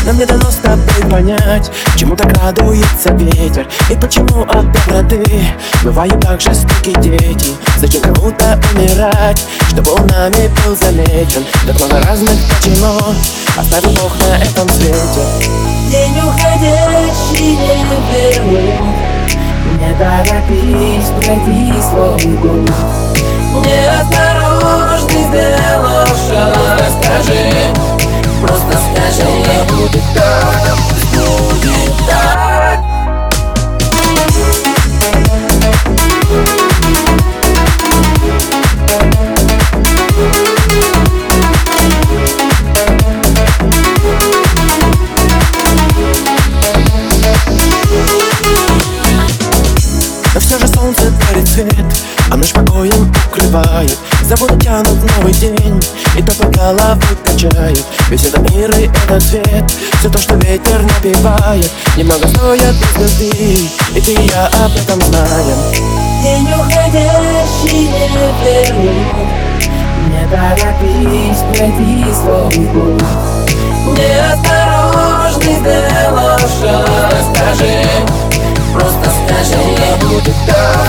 Нам не дано с тобой понять, чему так радуется ветер и почему от доброты бывают так жестоки дети. Зачем кому-то умирать, чтобы он нами был замечен? Так много разных почему оставил Бог на этом свете. День уходящий не вернуть, не торопись пройти свой путь. Неосторожный сделал шаг. Скажи, просто скажи, будет так, будет так. Но все же солнце дарит свет, а ночь покоем укрывает. Заводы тянут в новый день, и то под головой качает. Весь этот мир и этот свет, все то, что ветер напевает, немного стоят без звезды, и ты и я об этом знаем. День уходящий не вернуть, не торопись пройти свой путь. Неосторожный сделал шаг. Скажи, просто скажи, будет так.